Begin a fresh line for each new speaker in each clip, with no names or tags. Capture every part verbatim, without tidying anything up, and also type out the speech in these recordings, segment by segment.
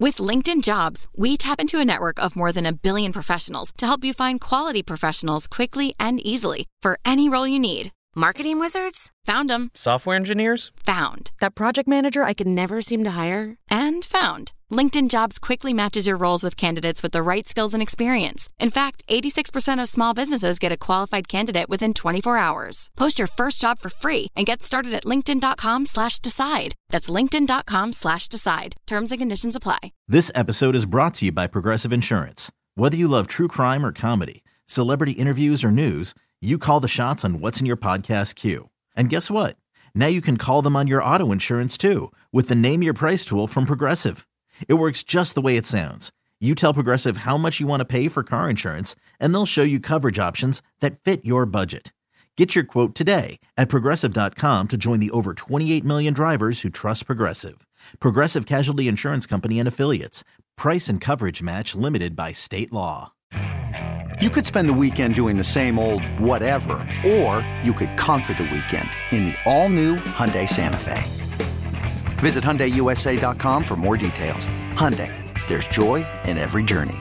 With LinkedIn Jobs, we tap into a network of more than a billion professionals to help you find quality professionals quickly and easily for any role you need. Marketing wizards? Found them.
Software engineers?
Found. That project manager I could never seem to hire? And found. LinkedIn Jobs quickly matches your roles with candidates with the right skills and experience. In fact, eighty-six percent of small businesses get a qualified candidate within twenty-four hours. Post your first job for free and get started at linkedin.com slash decide. That's linkedin.com slash decide. Terms and conditions apply.
This episode is brought to you by Progressive Insurance. Whether you love true crime or comedy, celebrity interviews or news, you call the shots on what's in your podcast queue. And guess what? Now you can call them on your auto insurance too with the Name Your Price tool from Progressive. It works just the way it sounds. You tell Progressive how much you want to pay for car insurance, and they'll show you coverage options that fit your budget. Get your quote today at Progressive dot com to join the over twenty-eight million drivers who trust Progressive. Progressive Casualty Insurance Company and Affiliates. Price and coverage match limited by state law.
You could spend the weekend doing the same old whatever, or you could conquer the weekend in the all-new Hyundai Santa Fe. Visit Hyundai U S A dot com for more details. Hyundai, there's joy in every journey.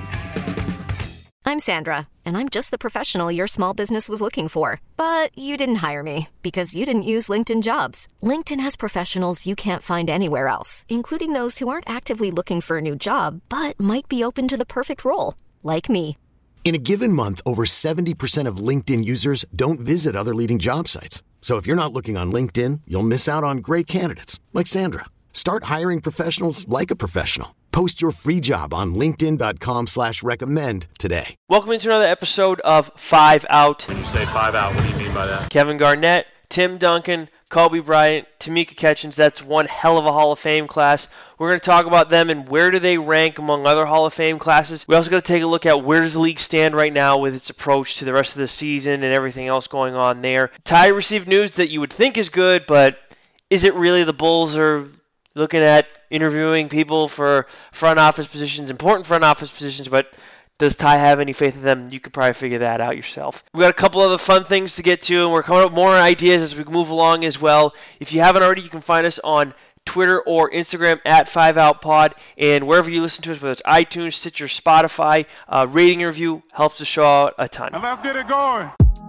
I'm Sandra, and I'm just the professional your small business was looking for. But you didn't hire me because you didn't use LinkedIn Jobs. LinkedIn has professionals you can't find anywhere else, including those who aren't actively looking for a new job, but might be open to the perfect role, like me.
In a given month, over seventy percent of LinkedIn users don't visit other leading job sites. So if you're not looking on LinkedIn, you'll miss out on great candidates like Sandra. Start hiring professionals like a professional. Post your free job on linkedin.com slash recommend today.
Welcome into another episode of Five Out.
When you say five out, what do you mean by that?
Kevin Garnett, Tim Duncan, Kobe Bryant, Tamika Catchings. That's one hell of a Hall of Fame class. We're going to talk about them and where do they rank among other Hall of Fame classes. We also got to take a look at where does the league stand right now with its approach to the rest of the season and everything else going on there. Ty received news that you would think is good, but is it really? The Bulls are looking at interviewing people for front office positions, important front office positions, but does Ty have any faith in them? You could probably figure that out yourself. We got a couple other fun things to get to, and we're coming up with more ideas as we move along as well. If you haven't already, you can find us on Twitter or Instagram at five out pod, and wherever you listen to us, whether it's iTunes, Stitcher, Spotify, uh, rating and review helps the show out a ton.
And let's get it going.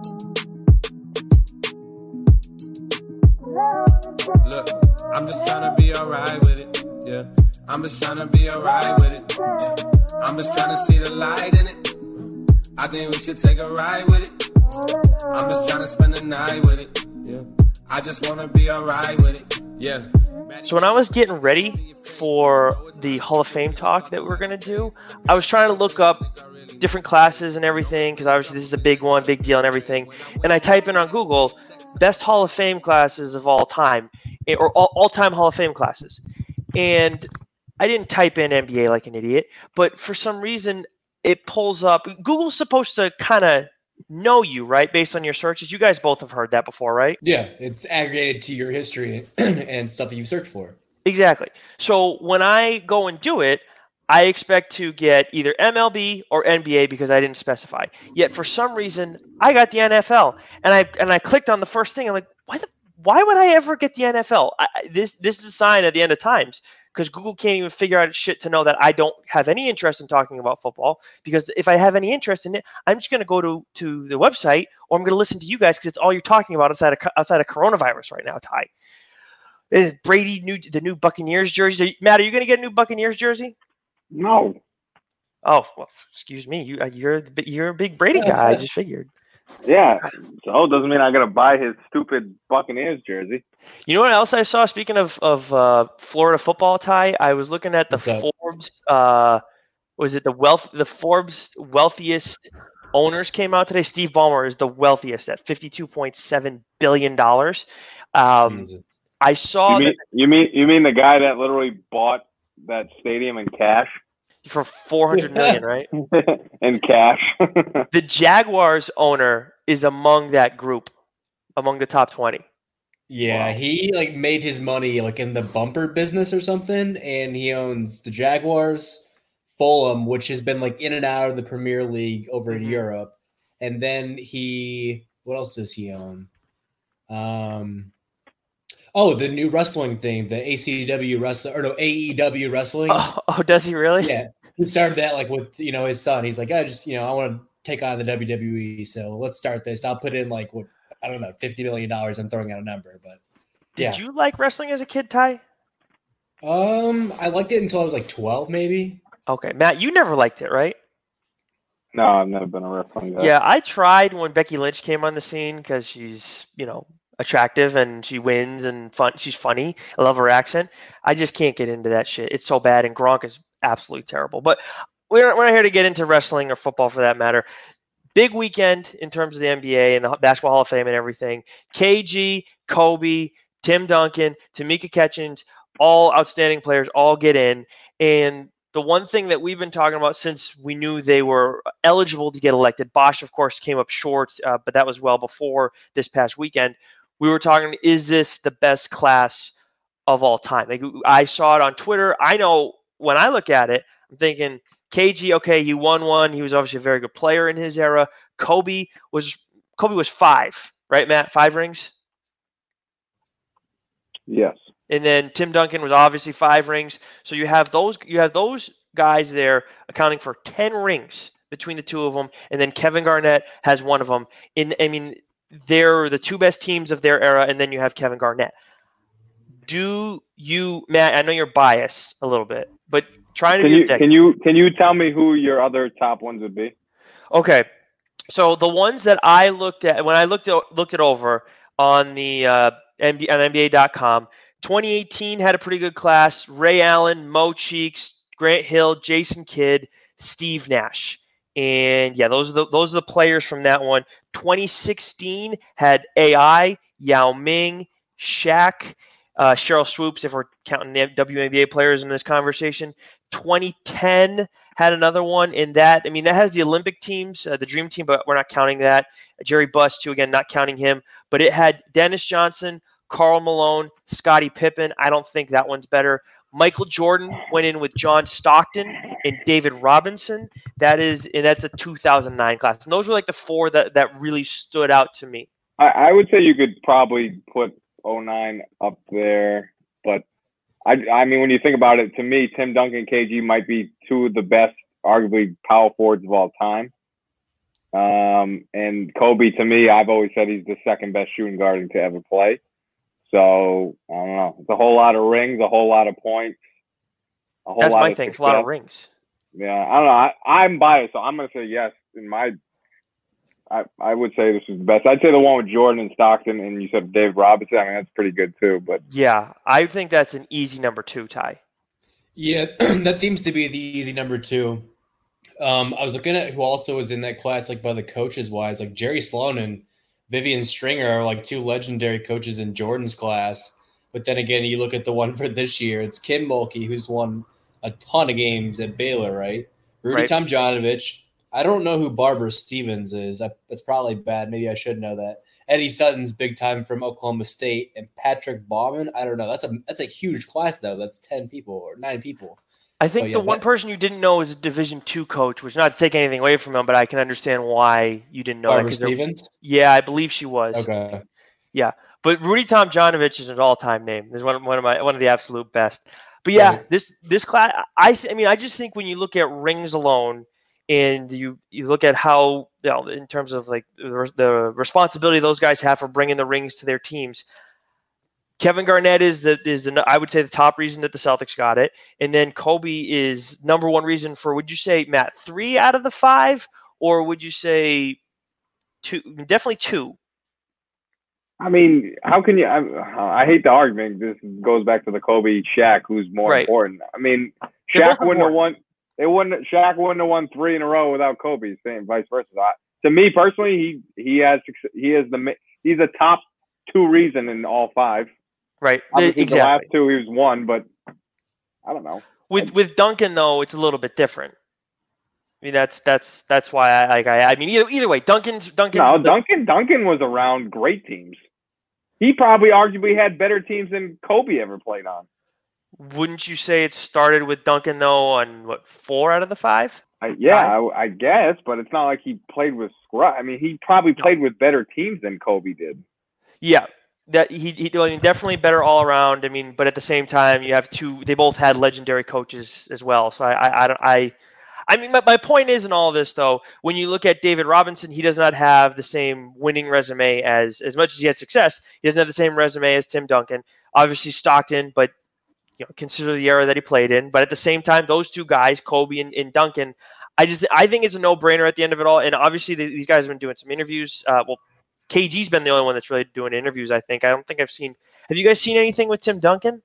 Look, I'm just trying to be alright with it, yeah. I'm just trying to be alright with it, yeah. I'm just trying to see the light in it. I think we should take a ride with it. I'm just trying to spend the night with it, yeah. I just want to be alright with it, yeah.
So when I was getting ready for the Hall of Fame talk that we're going to do, I was trying to look up different classes and everything, because obviously this is a big one, big deal and everything. And I type in on Google, best Hall of Fame classes of all time, or all, all-time Hall of Fame classes. And I didn't type in N B A like an idiot, but for some reason it pulls up. Google's supposed to kind of know you, right, based on your searches. You guys both have heard that before, right?
Yeah, it's aggregated to your history and stuff that you search for.
Exactly. So when I go and do it, I expect to get either M L B or N B A because I didn't specify. Yet for some reason, I got the N F L, and I and I clicked on the first thing. I'm like, why the why would I ever get the N F L? I, this this is a sign at the end of times, because Google can't even figure out shit to know that I don't have any interest in talking about football. Because if I have any interest in it, I'm just going to go to to the website, or I'm going to listen to you guys because it's all you're talking about outside of outside of coronavirus right now, Ty. Brady new the new Buccaneers jersey. Matt, are you going to get a new Buccaneers jersey?
No.
Oh, well, excuse me. You, you're the, you're a big Brady guy. I just figured.
Yeah. So it doesn't mean I got to buy his stupid Buccaneers jersey.
You know what else I saw? Speaking of of uh, Florida football, Ty, I was looking at the Forbes. Uh, was it the wealth? The Forbes wealthiest owners came out today. Steve Ballmer is the wealthiest at fifty-two point seven billion dollars. Um, I saw.
You mean,
that,
you mean you mean the guy that literally bought that stadium in cash?
For four hundred million dollars, right?
In cash.
The Jaguars owner is among that group, among the top twenty.
Yeah, wow. He like made his money like in the bumper business or something, and he owns the Jaguars, Fulham, which has been like in and out of the Premier League over mm-hmm. in Europe, and then he what else does he own? Um, Oh, the new wrestling thing, the A C W wrestling, or no, A E W wrestling.
Oh, oh, does he really?
Yeah, he started that like with you know his son. He's like, I just you know I want to take on the W W E, so let's start this. I'll put in like what I don't know, fifty million dollars. I'm throwing out a number, but
did
yeah.
you like wrestling as a kid, Ty?
Um, I liked it until I was like twelve, maybe.
Okay, Matt, you never liked it, right?
No, I've never been a wrestling guy.
Yeah, I tried when Becky Lynch came on the scene because she's, you know, attractive and she wins and fun. She's funny. I love her accent. I just can't get into that shit. It's so bad, and Gronk is absolutely terrible. But we're, we're not here to get into wrestling or football for that matter. Big weekend in terms of the N B A and the Basketball Hall of Fame and everything. K G, Kobe, Tim Duncan, Tamika Catchings, all outstanding players, all get in. And the one thing that we've been talking about since we knew they were eligible to get elected, Bosch, of course, came up short, uh, but that was well before this past weekend. We were talking, is this the best class of all time? Like, I saw it on Twitter. I know when I look at it, I'm thinking K G, okay, he won one. He was obviously a very good player in his era. Kobe was Kobe was five, right, Matt? Five rings?
Yes.
And then Tim Duncan was obviously five rings. So you have those you have those guys there accounting for ten rings between the two of them. And then Kevin Garnett has one of them. In I mean, they're the two best teams of their era, and then you have Kevin Garnett. Do you, Matt, I know you're biased a little bit, but trying to
can
be
you,
objective.
Can you, can you tell me who your other top ones would be?
Okay. So the ones that I looked at, when I looked at, looked it over on the uh, N B A, on N B A dot com, twenty eighteen had a pretty good class. Ray Allen, Mo Cheeks, Grant Hill, Jason Kidd, Steve Nash. And yeah, those are the those are the players from that one. twenty sixteen had A I, Yao Ming, Shaq, uh, Cheryl Swoops, if we're counting the W N B A players in this conversation. twenty ten had another one in that. I mean, that has the Olympic teams, uh, the Dream Team, but we're not counting that. Jerry Buss, too, again, not counting him. But it had Dennis Johnson, Karl Malone, Scottie Pippen. I don't think that one's better. Michael Jordan went in with John Stockton and David Robinson. That is, and that's a two thousand nine class. And those were like the four that, that really stood out to me.
I, I would say you could probably put oh nine up there, but I, I mean, when you think about it, to me, Tim Duncan and K G might be two of the best, arguably, power forwards of all time. Um, and Kobe, to me, I've always said he's the second best shooting guard to ever play. So, I don't know. It's a whole lot of rings, a whole lot of points, a whole
That's
lot
my
of
thing. It's
success.
a lot of rings.
Yeah, I don't know. I, I'm biased, so I'm going to say yes. In my, I, I would say this is the best. I'd say the one with Jordan and Stockton, and you said Dave Robinson. I mean, that's pretty good too. But
yeah, I think that's an easy number two, Ty.
Yeah, that seems to be the easy number two. Um, I was looking at who also was in that class, like by the coaches wise, like Jerry Sloan and Vivian Stringer are like two legendary coaches in Jordan's class. But then again, you look at the one for this year, it's Kim Mulkey, who's won a ton of games at Baylor, right? Rudy
Right.
Tomjanovich. I don't know who Barbara Stevens is. I, that's probably bad. Maybe I should know that. Eddie Sutton's big time from Oklahoma State, and Patrick Baumann. I don't know. That's a that's a huge class though. That's ten people or nine people.
I think
Oh, yeah,
the one
that-
person you didn't know is a Division two coach, which not to take anything away from him, but I can understand why you didn't know
Barbara
that. 'cause they're-
Stevens.
Yeah, I believe she was.
Okay.
Yeah, but Rudy Tomjanovich is an all-time name. He's one of, one of my one of the absolute best. But yeah,
Right.
this this class, I th- I mean, I just think when you look at rings alone, and you you look at how, you know, in terms of like the, the responsibility those guys have for bringing the rings to their teams, Kevin Garnett is the is the I would say the top reason that the Celtics got it, and then Kobe is number one reason for, would you say, Matt, three out of the five, or would you say two? Definitely two.
I mean, how can you? I, I hate the argument. This goes back to the Kobe Shaq, who's more
Right.
important. I mean,
They're
Shaq
both
wouldn't have
important.
won. It wouldn't. Shaq wouldn't have won three in a row without Kobe. Same, vice versa. I, to me personally, he he has he is the ma- he's a top two reason in all five.
Right.
Obviously,
Exactly.
the last two he was one, but I don't know.
With with Duncan though, it's a little bit different. I mean, that's that's that's why I like I, I mean either either way, Duncan's Duncan's
No,
the-
Duncan Duncan was around great teams. He probably arguably had better teams than Kobe ever played on.
Wouldn't you say it started with Duncan though on what, four out of the five?
I, yeah, I, I guess, but it's not like he played with scrub. I mean, he probably played with better teams than Kobe did.
Yeah. that he, he I mean, definitely better all around. I mean, but at the same time, you have two. They both had legendary coaches as well. So I I I don't I. I mean, my, my point is in all of this, though, when you look at David Robinson, he does not have the same winning resume as as much as he had success. He doesn't have the same resume as Tim Duncan. Obviously, Stockton, but you know, consider the era that he played in. But at the same time, those two guys, Kobe and, and Duncan, I just I think it's a no-brainer at the end of it all. And obviously, the, these guys have been doing some interviews. Uh, well, K G's been the only one that's really doing interviews, I think. I don't think I've seen – have you guys seen anything with Tim Duncan?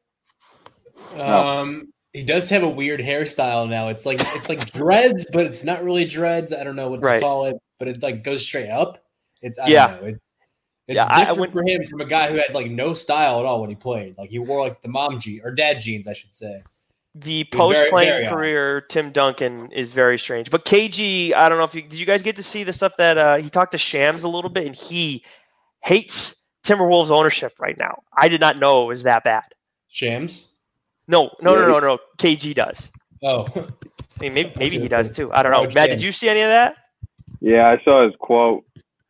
Um, he does have a weird hairstyle now. It's like it's like dreads, but it's not really dreads. I don't know what to
Right.
call it, but it like goes straight up. It's I
Yeah.
don't know. It's it's
Yeah, I- I
different
went-
for him from a guy who had like no style at all when he played. Like he wore like the mom jeans or dad jeans, I should say.
The
It was very,
post-playing
very odd.
career, Tim Duncan is very strange. But K G, I don't know if you – did you guys get to see the stuff that uh, he talked to Shams a little bit, and he hates Timberwolves ownership right now. I did not know it was that bad.
Shams?
No, no,
Yeah,
no, no, no. K G does.
Oh.
I mean, maybe, maybe
see
he
the
does
thing.
too. I don't know.
Large
Matt,
fan.
did you see any of that?
Yeah, I saw his quote.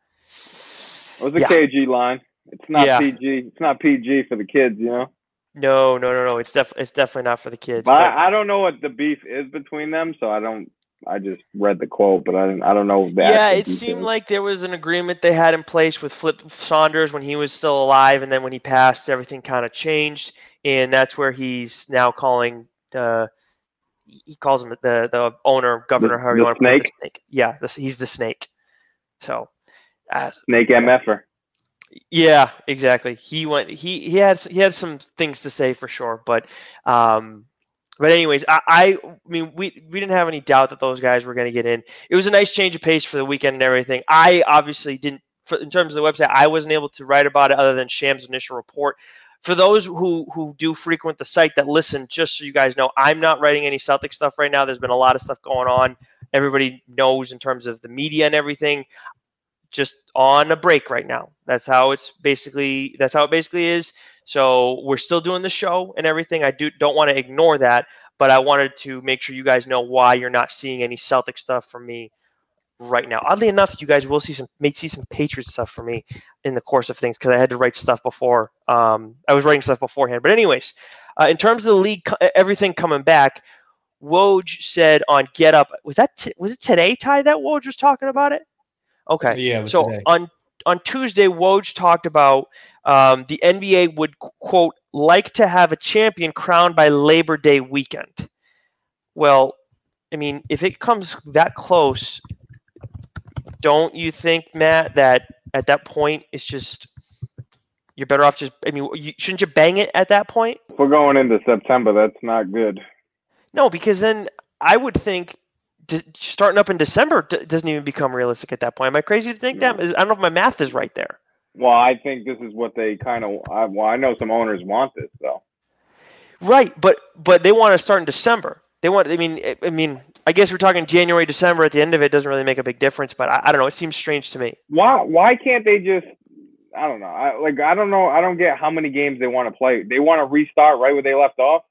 It was a
Yeah.
K G line. It's not
Yeah.
P G. It's not P G for the kids, you know.
No, no, no, no. It's def- It's definitely not for the kids.
But
but-
I, I don't know what the beef is between them, so I don't. I just read the quote, but I didn't. I don't know. The
yeah,
actual
it seemed
details.
like there was an agreement they had in place with Flip Saunders when he was still alive, and then when he passed, everything kind of changed, and that's where he's now calling the. He calls him the the owner, governor,
The-
however
the
you want to put it, the
snake?
snake. Yeah, the, he's the snake. So, uh,
Snake M F R.
yeah, exactly. He went. He he had he had some things to say for sure, but um, but anyways, I I mean we we didn't have any doubt that those guys were going to get in. It was a nice change of pace for the weekend and everything. I obviously didn't. For, in terms of the website, I wasn't able to write about it other than Sham's initial report. For those who who do frequent the site that listen, just so you guys know, I'm not writing any Celtic stuff right now. There's been a lot of stuff going on. Everybody knows in terms of the media and everything. Just on a break right now. That's how it's basically. That's how it basically is. So we're still doing the show and everything. I do don't want to ignore that, but I wanted to make sure you guys know why you're not seeing any Celtic stuff from me right now. Oddly enough, you guys will see some may see some Patriots stuff from me in the course of things because I had to write stuff before. Um, I was writing stuff beforehand. But anyways, uh, in terms of the league, everything coming back, Woj said on Get Up. Was that t- was it today, Ty, that Woj was talking about it? Okay.
Yeah, it was
so
today.
on on Tuesday, Woj talked about um, the N B A would, quote, like to have a champion crowned by Labor Day weekend. Well, I mean, if it comes that close, don't you think, Matt, that at that point it's just you're better off just, I mean, you, shouldn't you bang it at that point?
If we're going into September, that's not good.
No, because then I would think d- starting up in December d- doesn't even become realistic at that point. Am I crazy to think that? I don't know if my math is right there.
Well, I think this is what they kind of. I, well, I know some owners want this though.
Right, but but they want to start in December. They want. I mean, I, I mean, I guess we're talking January, December. At the end of it, doesn't really make a big difference. But I, I don't know. It seems strange to me.
Why? Why can't they just? I don't know. I, like I don't know. I don't get how many games they want to play. They want to restart right where they left off.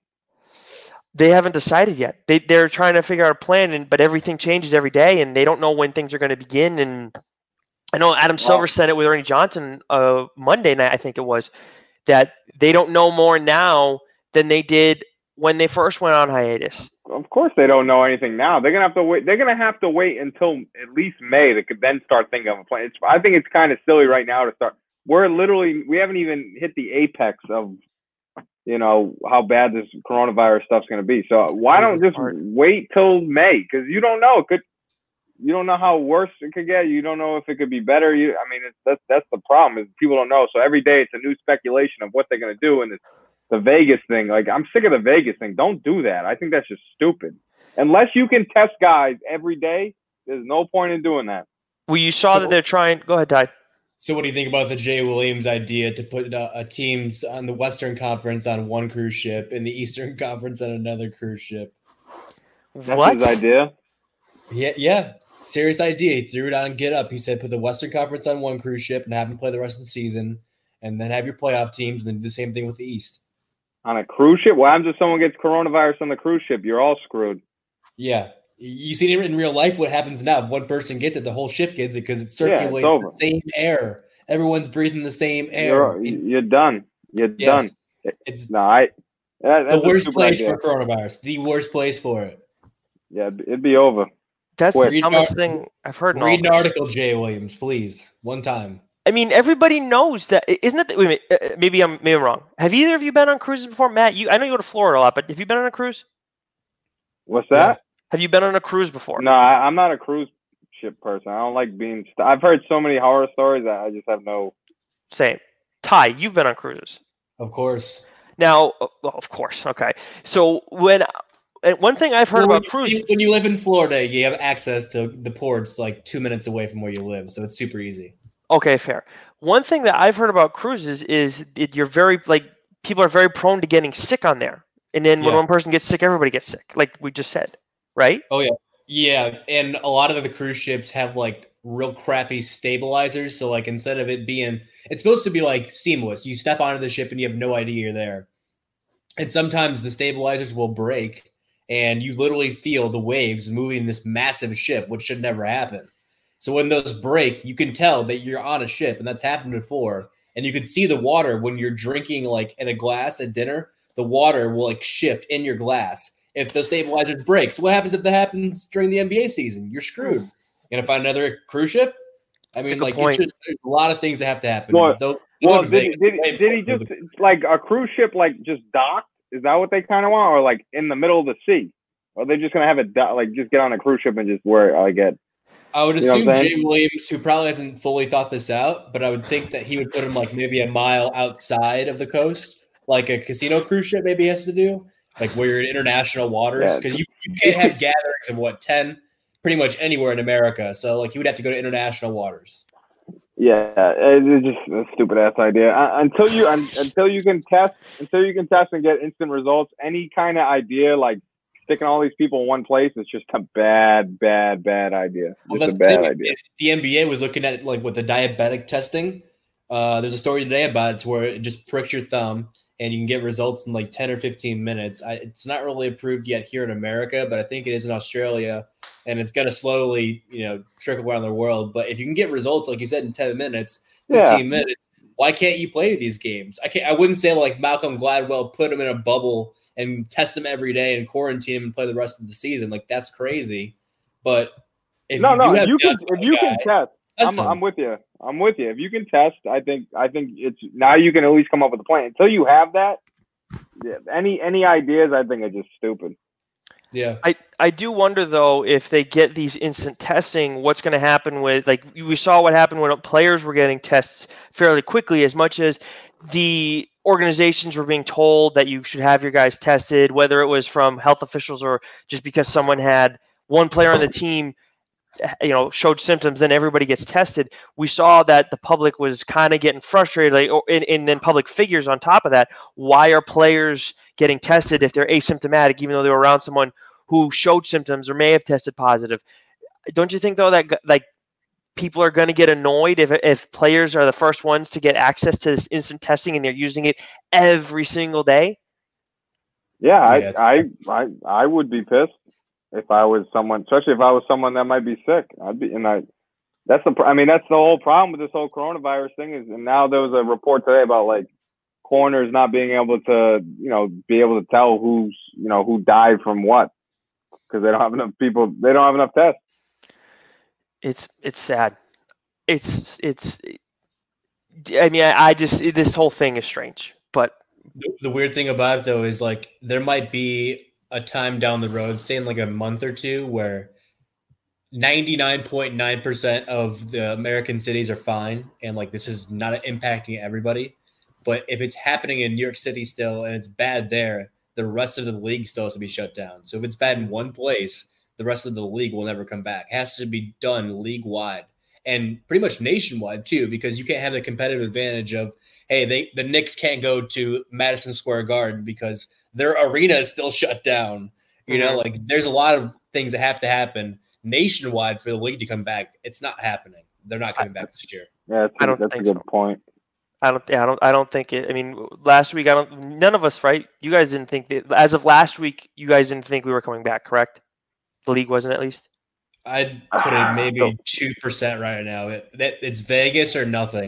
They haven't decided yet. They they're trying to figure out a plan, and but everything changes every day, and they don't know when things are going to begin. And I know Adam Silver said it with Ernie Johnson uh, Monday night, I think it was, that they don't know more now than they did when they first went on hiatus.
Of course, they don't know anything now. They're gonna have to wait. They're gonna have to wait until at least May to could then start thinking of a plan. It's, I think it's kind of silly right now to start. We're literally we haven't even hit the apex of, you know, how bad this coronavirus stuff's gonna be. So why don't just wait till May? Because you don't know. It could. You don't know how worse it could get. You don't know if it could be better. You, I mean, it's, that's that's the problem is people don't know. So every day it's a new speculation of what they're gonna do, and it's the Vegas thing. Like I'm sick of the Vegas thing. Don't do that. I think that's just stupid. Unless you can test guys every day, there's no point in doing that.
Well, you saw
So-
that they're trying. Go ahead, Ty.
So what do you think about the Jay Williams idea to put uh, a teams on the Western Conference on one cruise ship and the Eastern Conference on another cruise ship?
That's
What?
his idea.
Yeah, yeah. Serious idea. He threw it on Get Up. He said put the Western Conference on one cruise ship and have them play the rest of the season, and then have your playoff teams, and then do the same thing with the East.
On a cruise ship? What happens if someone gets coronavirus on the cruise ship? You're all screwed.
Yeah. You see it in real life what happens now. If one person gets it, the whole ship gets it because it
Yeah, it's
circulates
over.
the same air Everyone's breathing the same air.
You're, you're done. You're
yes.
done.
It's
no, I. That,
the worst place idea. for coronavirus. The worst place for it.
Yeah, it'd be over.
That's Quick. the dumbest thing I've heard.
Read an article, Jay Williams, please, one time.
I mean, everybody knows that, isn't it? Wait a minute, maybe I'm maybe I'm wrong. Have either of you been on cruises before, Matt? You, I know you go to Florida a lot, but have you been on a cruise?
What's that? Yeah.
Have you been on a cruise before?
No, I, I'm not a cruise ship person. I don't like being. St- I've heard so many horror stories that I just have no.
Same. Ty, you've been on cruises.
Of course.
Now, well, of course. Okay. So when. And one thing I've heard well, about cruises...
When you live in Florida, you have access to the ports like two minutes away from where you live, so it's super easy.
Okay, fair. One thing that I've heard about cruises is it, you're very, like, people are very prone to getting sick on there. And then when yeah. one person gets sick, everybody gets sick, like we just said, right?
Oh, yeah. Yeah, and a lot of the cruise ships have, like, real crappy stabilizers, so, like, instead of it being... It's supposed to be, like, seamless. You step onto the ship and you have no idea you're there. And sometimes the stabilizers will break, and you literally feel the waves moving this massive ship, which should never happen. So when those break, you can tell that you're on a ship, and that's happened before. And you can see the water when you're drinking like in a glass at dinner. The water will like shift in your glass if the stabilizers break. So what happens if that happens during the N B A season? You're screwed. You're gonna find another cruise ship. I mean, like you should, there's a lot of things that have to happen.
Well,
Though,
well did, Vegas, did, did, did he just the- like a cruise ship like just docked? Is that what they kind of want, or like in the middle of the sea? Or are they just gonna have it do- like just get on a cruise ship and just where I get?
I would
you know
assume Jay Williams, who probably hasn't fully thought this out, but I would think that he would put him like maybe a mile outside of the coast, like a casino cruise ship maybe has to do, like where you're in international waters, because yeah. you, you can't have gatherings of what ten, pretty much anywhere in America. So like you would have to go to international waters.
Yeah, it's just a stupid ass idea. Uh, until you un, until you can test, until you can test and get instant results, any kind of idea like sticking all these people in one place is just a bad, bad, bad idea. Just well, a bad idea.
The N B A was looking at it like with the diabetic testing. Uh, there's a story today about it to where it just pricks your thumb and you can get results in like ten or fifteen minutes. I, it's not really approved yet here in America, but I think it is in Australia, and it's going to slowly, you know, trickle around the world. But if you can get results, like you said, in ten minutes, fifteen yeah. minutes, why can't you play these games? I can't. I wouldn't say like Malcolm Gladwell put them in a bubble and test them every day and quarantine them and play the rest of the season. Like that's crazy. But if
no,
you
no,
do have
you can, if you
guy,
can test, I'm, I'm with you. I'm with you. If you can test, I think I think it's now you can at least come up with a plan. Until you have that, yeah, any any ideas, I think are just stupid.
Yeah.
I, I do wonder though if they get these instant testing, what's going to happen with like we saw what happened when players were getting tests fairly quickly, as much as the organizations were being told that you should have your guys tested, whether it was from health officials or just because someone had one player on the team, you know, showed symptoms, then everybody gets tested. We saw that the public was kind of getting frustrated, like, and, and then public figures on top of that. Why are players getting tested if they're asymptomatic, even though they were around someone who showed symptoms or may have tested positive? Don't you think though that like people are going to get annoyed if if players are the first ones to get access to this instant testing and they're using it every single day?
Yeah,
yeah
I, I I I would be pissed if I was someone, especially if I was someone that might be sick. I'd be, and I that's the I mean that's the whole problem with this whole coronavirus thing is, and now there was a report today about like coroners not being able to, you know, be able to tell who's, you know, who died from what because they don't have enough people. They don't have enough tests.
It's it's sad. It's it's. I mean, I, I just this whole thing is strange. But
the, the weird thing about it though is like there might be a time down the road, say in like a month or two, where ninety-nine point nine percent of the American cities are fine, and like this is not impacting everybody. But if it's happening in New York City still and it's bad there, the rest of the league still has to be shut down. So if it's bad in one place, the rest of the league will never come back. It has to be done league-wide and pretty much nationwide too, because you can't have the competitive advantage of, hey, they the Knicks can't go to Madison Square Garden because their arena is still shut down. You know, like there's a lot of things that have to happen nationwide for the league to come back. It's not happening. They're not coming I, back this year.
Yeah, that's,
I don't
that's
think
a good
so.
point.
I don't. Yeah, I don't. I don't think it. I mean, last week, I don't. None of us, right? You guys didn't think that. As of last week, you guys didn't think we were coming back, correct? The league wasn't, at least.
I'd put it maybe two percent right now. It, that it's Vegas or nothing,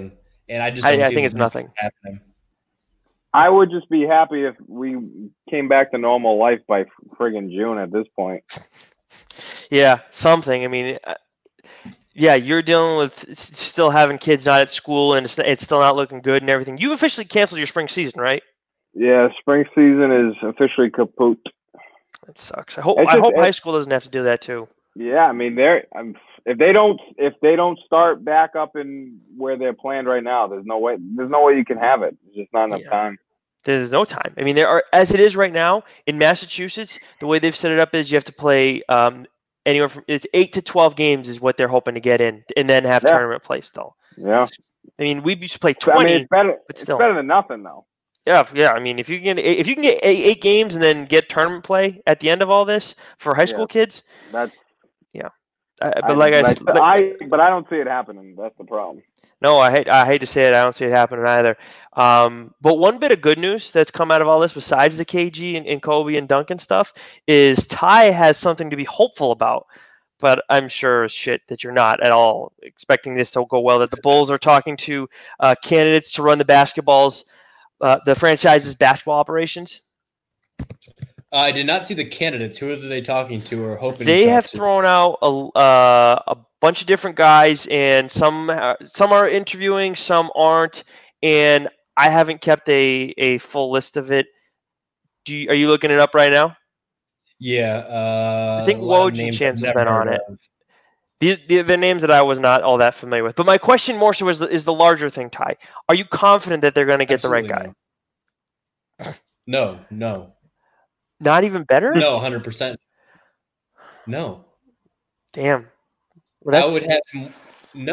And I just don't
I, I
see
think
the
it's nothing.
happening.
I would just be happy if we came back to normal life by friggin' June at this point.
Yeah, something. I mean, uh, yeah, you're dealing with s- still having kids not at school, and it's, it's still not looking good and everything. You've officially canceled your spring season, right?
Yeah, spring season is officially kaput.
That sucks. I hope
It's
I
just-
hope high
it's-
school doesn't have to do that too.
Yeah, I mean, they're um, if they don't if they don't start back up in where they're planned right now, there's no way there's no way you can have it. There's just not enough
Yeah.
time.
There's no time. I mean, there are as it is right now in Massachusetts. The way they've set it up is you have to play um, anywhere from it's eight to twelve games is what they're hoping to get in, and then have
Yeah.
tournament play still.
Yeah,
I mean, we used to play
I
twenty.
mean, it's better.
but
It's
still.
better than nothing though.
Yeah, yeah. I mean, if you can get if you can get eight, eight games and then get tournament play at the end of all this for high school
Yeah.
kids,
That's
uh, but
I,
like I,
but
s- like-
I but I don't see it happening. That's the problem.
no, I hate I hate to say it, I don't see it happening either. Um, but one bit of good news that's come out of all this, besides the K G and, and Kobe and Duncan stuff, is Ty has something to be hopeful about. But I'm sure as shit that you're not at all expecting this to go well. That the Bulls are talking to uh, candidates to run the basketballs, uh, the franchise's basketball operations.
I did not see the candidates. Who are they talking to or hoping
They
to talk
have
to?
thrown out a, uh, a bunch of different guys, and some uh, some are interviewing, some aren't, and I haven't kept a, a full list of it. Do you, are you looking it up right now?
Yeah. Uh,
I think
a lot of
Woj and
names
Chance
I've
have been
never
on
heard
it.
of.
These the, the names that I was not all that familiar with. But my question more so is the, is the larger thing, Ty. Are you confident that they're going to get the right
Absolutely
guy?
No, no,
Not even better?
no, one hundred percent. No.
Damn. Well,
I
that's-
would have no,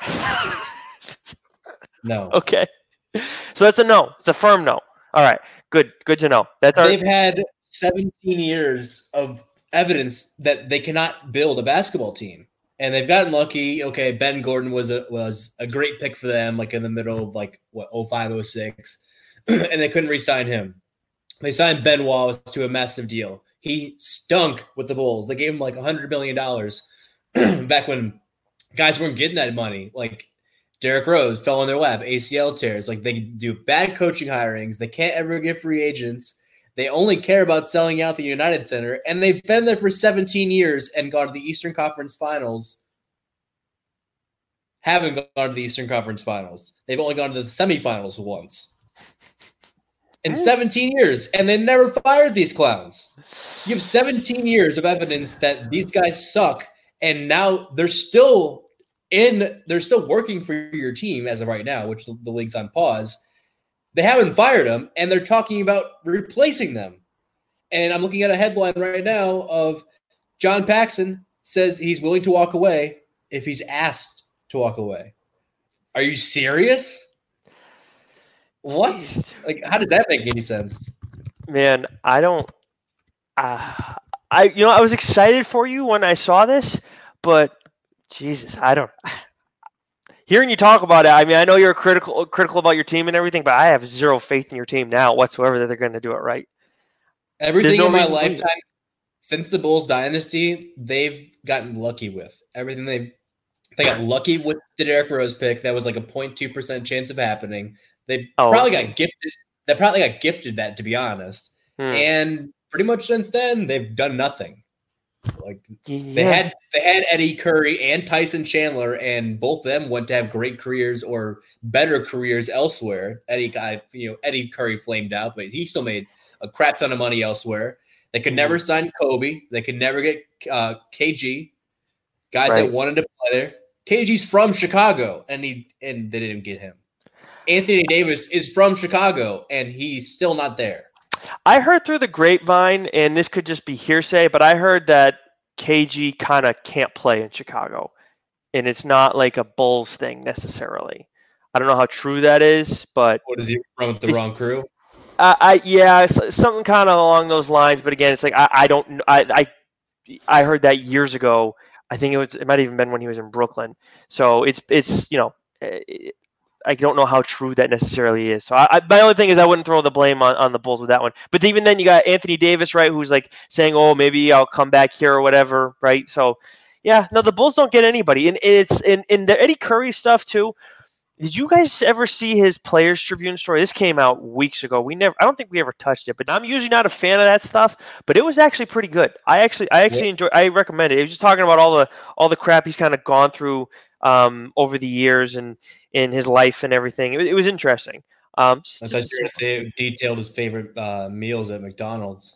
no.
Okay. So that's a no. It's a firm no. All right. Good. Good to know. That's our.
They've had seventeen years of evidence that they cannot build a basketball team, and they've gotten lucky. Okay, Ben Gordon was a was a great pick for them, like in the middle of like what oh five, oh six, and they couldn't re-sign him. They signed Ben Wallace to a massive deal. He stunk with the Bulls. They gave him like one hundred million dollars back when guys weren't getting that money. Like Derrick Rose fell on their lap, A C L tears. Like they do bad coaching hirings. They can't ever get free agents. They only care about selling out the United Center, and they've been there for seventeen years and gone to the Eastern Conference Finals. Haven't gone to the Eastern Conference Finals. They've only gone to the semifinals once in seventeen years, and they never fired these clowns. You have seventeen years of evidence that these guys suck, and now they're still in. They're still working for your team as of right now, which the, the league's on pause. They haven't fired them, and they're talking about replacing them. And I'm looking at a headline right now of John Paxson says he's willing to walk away if he's asked to walk away. Are you serious? What?
Jeez.
Like, how does that make any sense?
Man, I don't. Uh, I you know I was excited for you when I saw this, but Jesus, I don't. Hearing you talk about it, I mean, I know you're critical critical about your team and everything, but I have zero faith in your team now whatsoever that they're going to do it right.
Everything
no
in my
reason to believe it.
lifetime since the Bulls dynasty, they've gotten lucky with everything. They they got lucky with the Derrick Rose pick. That was like a zero point two percent chance of happening. They
Oh.
probably got gifted. They probably got gifted that, to be honest.
Hmm.
And pretty much since then, they've done nothing. Like they
Yeah.
had they had Eddie Curry and Tyson Chandler, and both of them went to have great careers or better careers elsewhere. Eddie got you know Eddie Curry flamed out, but he still made a crap ton of money elsewhere. They could never sign Kobe. They could never get uh, K G, guys
Right.
that wanted to play there. K G's from Chicago, and he and they didn't get him. Anthony Davis is from Chicago, and he's still not there.
I heard through the grapevine, and this could just be hearsay, but I heard that K G kind of can't play in Chicago, and it's not like a Bulls thing necessarily. I don't know how true that is, but
What is he from with the
It's-
wrong crew?
I, I yeah, it's something kind of along those lines. But again, it's like I, I don't I, I I heard that years ago. I think it was it might have even been when he was in Brooklyn. So it's it's you know. It, I don't know how true that necessarily is. So I, I, my only thing is I wouldn't throw the blame on, on the Bulls with that one. But even then, you got Anthony Davis, right, who's like saying, "Oh, maybe I'll come back here or whatever," right? So, yeah, no, the Bulls don't get anybody, and it's in in the Eddie Curry stuff too. Did you guys ever see his Players Tribune story? This came out weeks ago. We never, I don't think we ever touched it, but I'm usually not a fan of that stuff. But it was actually pretty good. I actually, I actually yeah. enjoy. I recommend it. It was just talking about all the all the crap he's kind of gone through um, over the years and in his life and everything. It, it was interesting. Um,
I thought you were going to say it detailed his favorite uh, meals at McDonald's.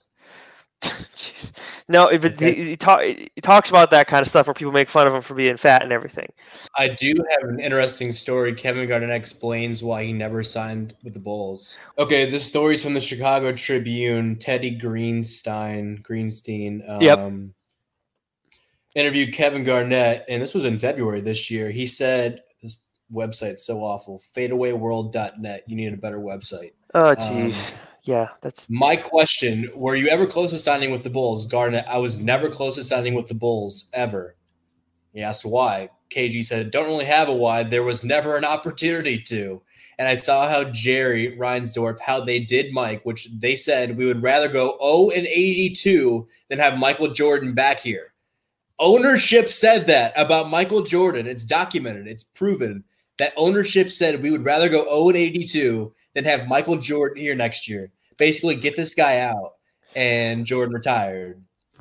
No, but okay. he, he, talk, he talks about that kind of stuff where people make fun of him for being fat and everything.
I do have an interesting story. Kevin Garnett explains why he never signed with the Bulls. Okay, this story's from the Chicago Tribune. Teddy Greenstein, Greenstein um,
yep.
interviewed Kevin Garnett, and this was in February this year. He said, this website's so awful, fadeaway world dot net. You need a better website.
Oh, jeez. Um, Yeah, that's
my question. Were you ever close to signing with the Bulls? Garnett, I was never close to signing with the Bulls, ever. He asked why. K G said, don't really have a why. There was never an opportunity to. And I saw how Jerry Reinsdorf, how they did Mike, which they said we would rather go oh and eighty-two than have Michael Jordan back here. Ownership said that about Michael Jordan. It's documented. It's proven that ownership said we would rather go oh and eighty-two than have Michael Jordan here next year. Basically, get this guy out, and Jordan retired.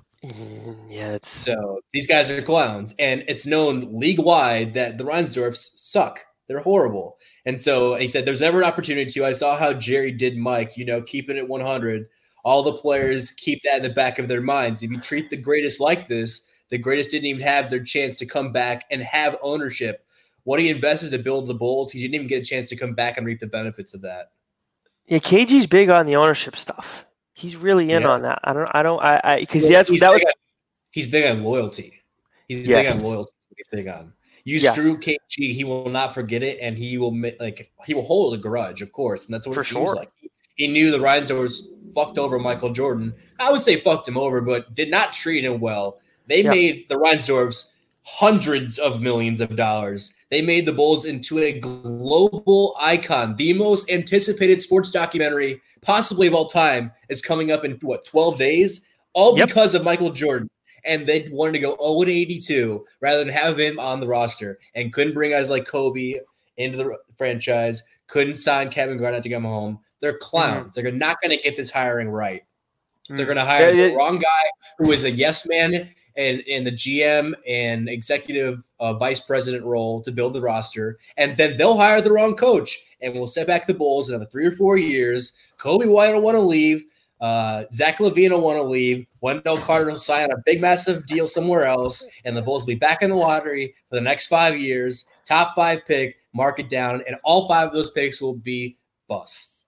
Yeah, it's...
So these guys are clowns, and it's known league-wide that the Reinsdorfs suck. They're horrible. And so he said there's never an opportunity to. I saw how Jerry did Mike, you know, keeping it one hundred. All the players keep that in the back of their minds. If you treat the greatest like this, the greatest didn't even have their chance to come back and have ownership. What he invested to build the Bulls, he didn't even get a chance to come back and reap the benefits of that.
Yeah, K G's big on the ownership stuff. He's really in
yeah.
on that. I don't, I don't, I, because
yeah,
that's
he's
that was.
On, he's big on loyalty. He's
yes.
big on loyalty. He's big on. You
yeah.
screw K G, he will not forget it, and he will like he will hold a grudge, of course, and that's what
For
it seems
sure.
like. He, he knew the Reinsdorfs fucked over Michael Jordan. I would say fucked him over, but did not treat him well. They yeah. made the Reinsdorfs hundreds of millions of dollars. They made the Bulls into a global icon. The most anticipated sports documentary possibly of all time is coming up in, what, twelve days? All yep. because of Michael Jordan. And they wanted to go oh and eighty-two rather than have him on the roster, and couldn't bring guys like Kobe into the franchise, couldn't sign Kevin Garnett to come home. They're clowns. Mm-hmm. They're not going to get this hiring right. Mm-hmm. They're going to hire yeah, yeah. the wrong guy who is a yes man and in the G M and executive uh, vice president role to build the roster. And then they'll hire the wrong coach, and we'll set back the Bulls another three or four years. Kobe White will want to leave. Uh, Zach LaVine will want to leave. Wendell Carter will sign a big, massive deal somewhere else, and the Bulls will be back in the lottery for the next five years. Top five pick, mark it down, and all five of those picks will be busts.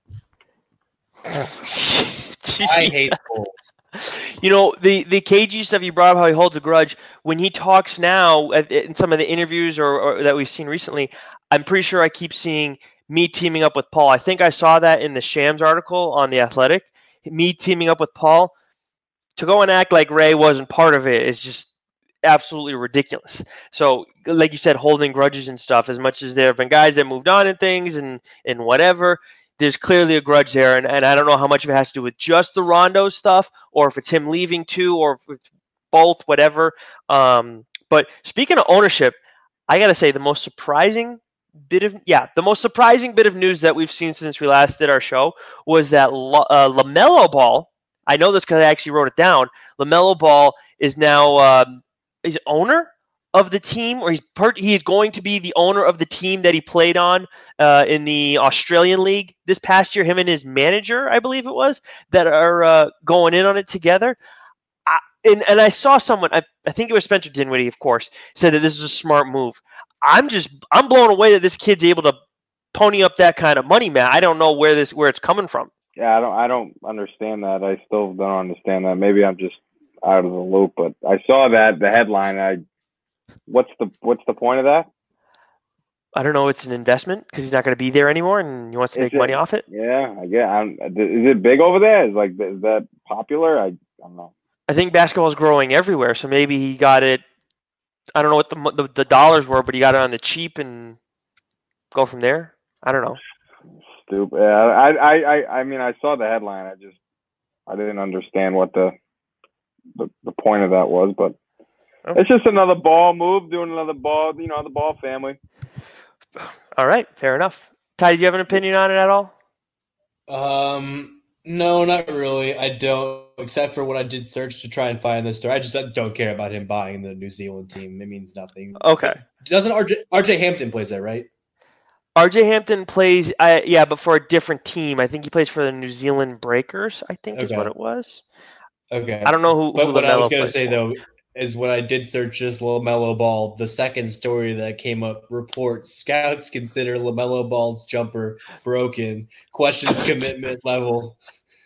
I hate the Bulls.
You know, the, the K G stuff you brought up, how he holds a grudge, when he talks now in some of the interviews or, or that we've seen recently, I'm pretty sure I keep seeing me teaming up with Paul. I think I saw that in the Shams article on The Athletic. Me teaming up with Paul. To go and act like Ray wasn't part of it is just absolutely ridiculous. So, like you said, holding grudges and stuff, as much as there have been guys that moved on and things and, and whatever, there's clearly a grudge there, and, and I don't know how much of it has to do with just the Rondo stuff, or if it's him leaving too, or if it's both, whatever. Um, but speaking of ownership, I got to say the most surprising bit of yeah, the most surprising bit of news that we've seen since we last did our show was that La- uh, LaMelo Ball. I know this because I actually wrote it down. LaMelo Ball is now um, is owner of the team, or he's part, he is going to be the owner of the team that he played on uh, in the Australian League this past year. Him and his manager, I believe it was, that are uh, going in on it together. I, and, and I saw someone, I, I think it was Spencer Dinwiddie, of course, said that this is a smart move. I'm just, I'm blown away that this kid's able to pony up that kind of money, man. I don't know where this, where it's coming from.
Yeah, I don't, I don't understand that. I still don't understand that. Maybe I'm just out of the loop, but I saw that, the headline. I, what's the, what's the point of that?
I don't know. It's an investment because he's not going to be there anymore, and he wants to
is
make
it,
money off it.
Yeah, I get. I'm, is it big over there? Is like, is that popular? I, I don't know.
I think basketball is growing everywhere, so maybe he got it. I don't know what the, the the dollars were, but he got it on the cheap and go from there. I don't know.
Stupid. Yeah, I, I, I, I mean, I saw the headline. I just, I didn't understand what the, the, the point of that was, but oh. It's just another Ball move, doing another Ball. You know, the Ball family.
All right, fair enough. Ty, do you have an opinion on it at all?
Um, no, not really. I don't, except for when I did search to try and find this story. I just don't care about him buying the New Zealand team. It means nothing.
Okay.
Doesn't R J R J Hampton plays there, right?
R J Hampton plays, uh, yeah, but for a different team. I think he plays for the New Zealand Breakers, I think
Okay.
is what it was.
Okay.
I don't know who.
But
who
what I was
LaMelo
going to
plays
say,
for.
though, is when I did search just LaMelo Ball, the second story that came up reports scouts consider LaMelo Ball's jumper broken, questions commitment level.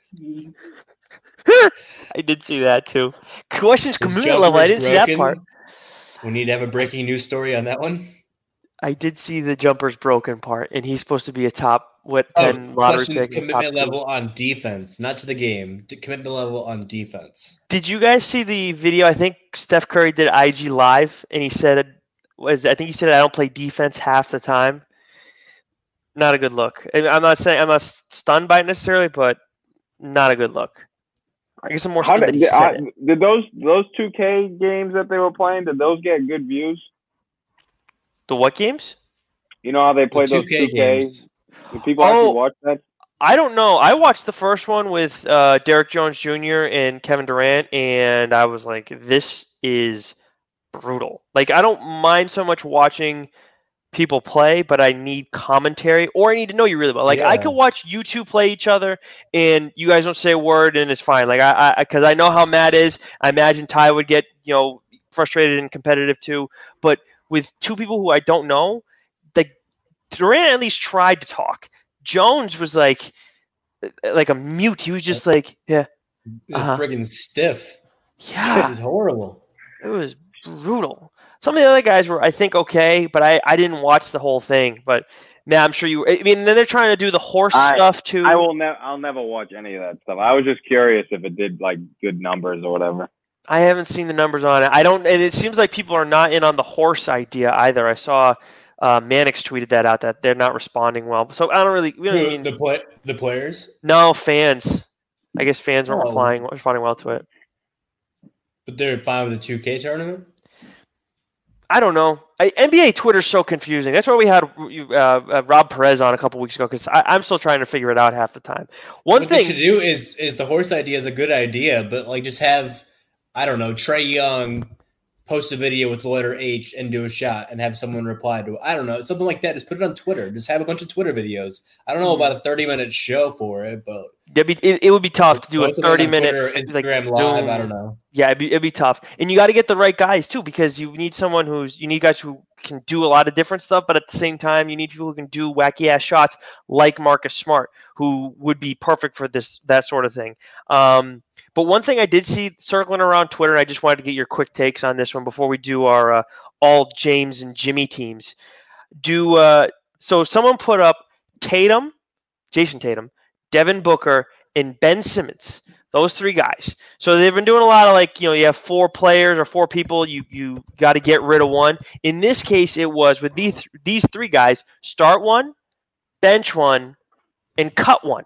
I did see that too. Questions
His
commitment level.
jumper
I
is
didn't see that
broken.
part.
We need to have a breaking news story on that one.
I did see the jumper's broken part, and he's supposed to be a top what
Oh,
ten lottery
questions
pick. and
commitment
top
level on defense, not to the game. D- commitment level on defense.
Did you guys see the video? I think Steph Curry did I G Live, and he said, "Was I think he said I don't play defense half the time." Not a good look. And I'm not saying I'm not stunned by it necessarily, but not a good look. I guess I'm more
How
stunned that
did,
he said
I,
it.
did those those two K games that they were playing? Did those get good views?
The what games?
You know how they played those
two K
two K?
games.
Did people
Oh.
actually watch that?
I don't know. I watched the first one with uh, Derek Jones Junior and Kevin Durant, and I was like, this is brutal. Like, I don't mind so much watching people play, but I need commentary, or I need to know you really well. Like, I
Yeah.
could watch you two play each other, and you guys don't say a word, and it's fine. Like, I, I, because I know how Matt is. I imagine Ty would get, you know, frustrated and competitive too. But with two people who I don't know, like Durant at least tried to talk. Jones was like, like a mute. He was just like, yeah,
It was
Uh-huh.
friggin' stiff. It
yeah.
was horrible.
It was brutal. Some of the other guys were, I think, okay, but I, I didn't watch the whole thing. But man, I'm sure you. I mean, then they're trying to do the horse
I-
stuff too.
I will never. I'll never watch any of that stuff. I was just curious if it did like good numbers or whatever.
I haven't seen the numbers on it. I don't, and it seems like people are not in on the horse idea either. I saw uh, Mannix tweeted that out that they're not responding well. So I don't really. We don't
Who,
even,
the play, the players,
no fans. I guess fans weren't
Oh.
replying, responding well to it.
but they're fine with the two K tournament.
I don't know. I, N B A Twitter's so confusing. That's why we had uh, uh, Rob Perez on a couple weeks ago because I'm still trying to figure it out half the time. One
what
thing.
they should do is is the horse idea is a good idea, but like just have I don't know Trae Young post a video with the letter H and do a shot and have someone reply to it. I don't know, something like that. Just put it on Twitter. Just have a bunch of Twitter videos. I don't know about a thirty minute show for it, but
It'd be, it, it would be tough to do a
both of them on
thirty minute
Twitter,
like
Instagram live.
Zoom.
I don't know.
Yeah, it'd be, it'd be tough. And you got to get the right guys too because you need someone who's you need guys who can do a lot of different stuff, but at the same time you need people who can do wacky ass shots like Marcus Smart, who would be perfect for this that sort of thing. Um, but one thing I did see circling around Twitter, and I just wanted to get your quick takes on this one before we do our uh, all James and Jimmy teams. Do uh, so someone put up Tatum, Jason Tatum, Devin Booker, and Ben Simmons. Those three guys. So they've been doing a lot of like, you know, you have four players or four people, you you got to get rid of one. In this case, it was with these these three guys, start one, bench one, and cut one.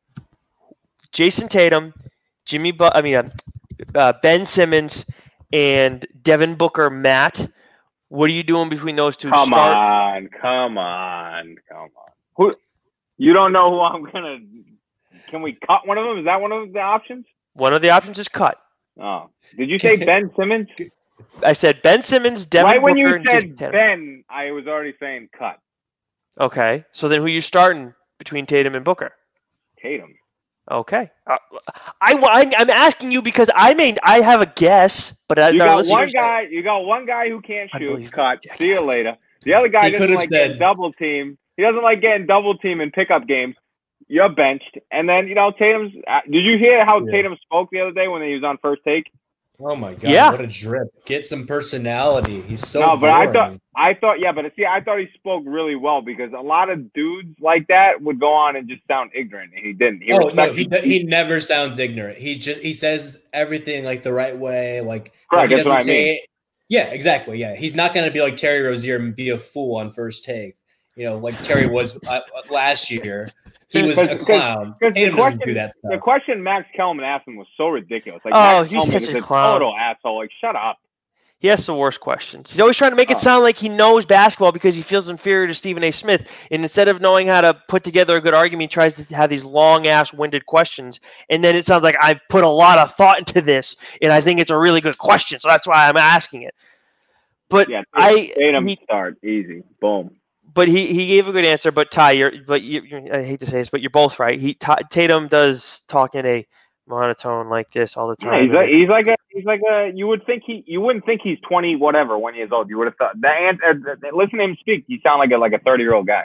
Jason Tatum, Jimmy, Bu- I mean, uh, uh, Ben Simmons, and Devin Booker. Matt, what are you doing between those two?
Come
Start-
on, come on, come on. Who? You don't know who I'm gonna. Can we cut one of them? Is that one of the options?
One of the options is cut.
Oh, did you say Ben Simmons?
I said Ben Simmons, Devin
right
Booker,
when you
and Jason
said
Tatum.
Ben, I was already saying cut.
Okay, so then who you starting between Tatum and Booker?
Tatum.
Okay, uh, I, I I'm asking you because I mean I have a guess, but I,
You
no,
got
listen,
one
you're-
guy. You got one guy who can't shoot.
Unbelievable.
Cut. See you later. The other guy
He
doesn't
could've
like
said-
getting double teamed. He doesn't like getting double teamed in pickup games. You're benched, and then you know Tatum's. Uh, did you hear how
Yeah.
Tatum spoke the other day when he was on First Take?
Oh my god!
Yeah.
What a drip! Get some personality. He's so
no, but I
boring.
thought I thought yeah, but see, I thought he spoke really well because a lot of dudes like that would go on and just sound ignorant, and he didn't. He
oh no,
respected-
he he never sounds ignorant. He just he says everything like the right way. Like
Correct,
he
that's what
doesn't
I
say
mean.
it- Yeah, exactly. Yeah, he's not going to be like Terry Rozier and be a fool on First Take. You know, like Terry was uh, last year. He was a
Because-
clown.
because the
Tatum doesn't
question-
do that
The
stuff.
question Max Kelman asked him was so ridiculous. Like,
Oh,
Max
he's
Kelman
such
is
a clown.
total asshole. Like, shut up.
He asks the worst questions. He's always trying to make it sound like he knows basketball because he feels inferior to Stephen A. Smith. And instead of knowing how to put together a good argument, he tries to have these long-ass winded questions. And then it sounds like I've put a lot of thought into this, and I think it's a really good question, so that's why I'm asking it. But
yeah,
I
Tatum
he,
start easy, boom.
But he, he gave a good answer. But Ty, you're but you, I hate to say this, but you're both right. He Tatum does talk in a monotone like this all the time.
Yeah, he's, a, he's like a he's like a you would think he you wouldn't think he's twenty whatever one years old. You would have thought that answer. Listen to him speak. You sound like a like a thirty year old guy.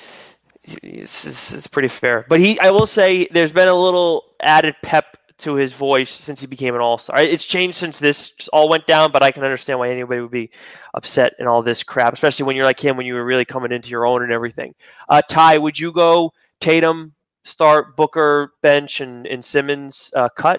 It's, it's it's pretty fair. But he I will say there's been a little added pep to his voice since he became an all-star. It's changed since this all went down, but I can understand why anybody would be upset and all this crap, especially when you're like him, when you were really coming into your own and everything. Uh, Ty, would you go Tatum, start, Booker, bench, and, and Simmons uh, cut?